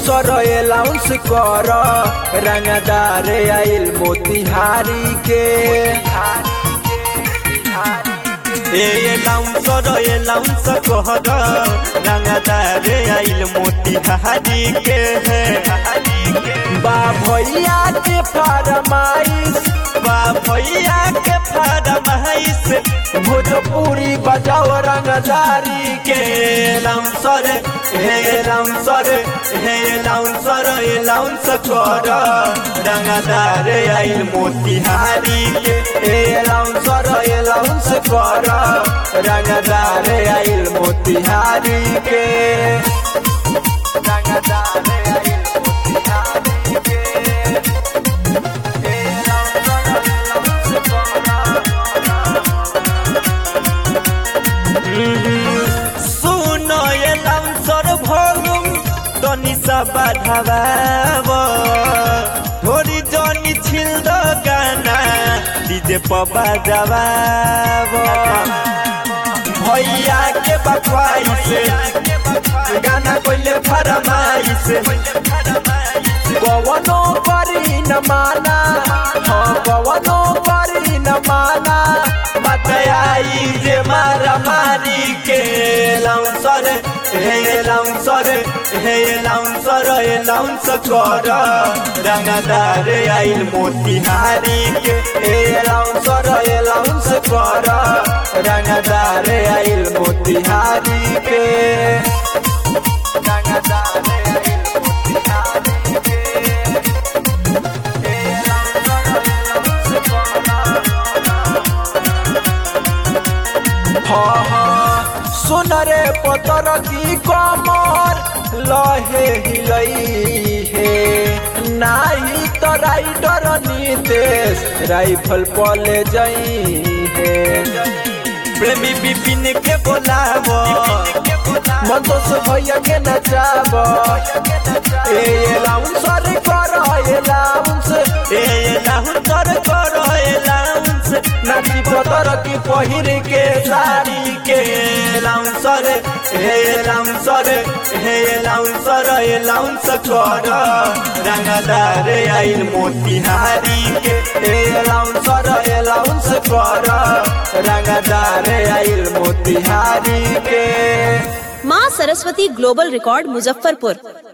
लाउंसर allowance कर रंगदार आइल मोतिहारी के लाउंसर अलाउंस कर रंगदार आइल मोतिहारी के बा भैया के फरमाइश भोजपुरी बजाओ रंगदारी के लाउंसर अलाउंस कर रंगदार आइल मोतिहारी के लाउंसर अलाउंस कर रंगदार आइल मोतिहारी के रंगदार आइल मोतिहारी के सुनो ये लाउंसर भोलुम तनी सा बढ़ाव थोड़ी जनी छिल दो गाना डीजे पर बजाव भैया के बकवाइश गाना कोइले फरमाइश कवनो करी न माना कवनो करी न माना बताई जे मारा मारी के लाउंसर अलाउंस कर रंगदार आइल मोतिहारी के लाउंसर अलाउंस कर रंगदार आइल मोतिहारी के रंगदार आइल मोतिहारी के सुन रे पतर की कमर लहे हिलई है नाही तो राइडर नीतेश राइफल पले जई है प्रेमी विपिन के बोलाव मंतोष भैया के नचाव लाउंसर कर लाउंस नाची पतर की पहिर के साड़ी के लाउंसर अलाउंस कर रंगदार आइल मोतिहारी के लाउंसर अलाउंस कर रंगदार आइल मोतिहारी के माँ सरस्वती ग्लोबल रिकॉर्ड मुजफ्फरपुर।